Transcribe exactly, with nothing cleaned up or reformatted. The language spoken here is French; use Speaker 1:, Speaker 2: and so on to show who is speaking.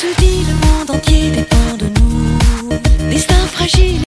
Speaker 1: te dis, le monde entier dépend de nous. Destin fragile.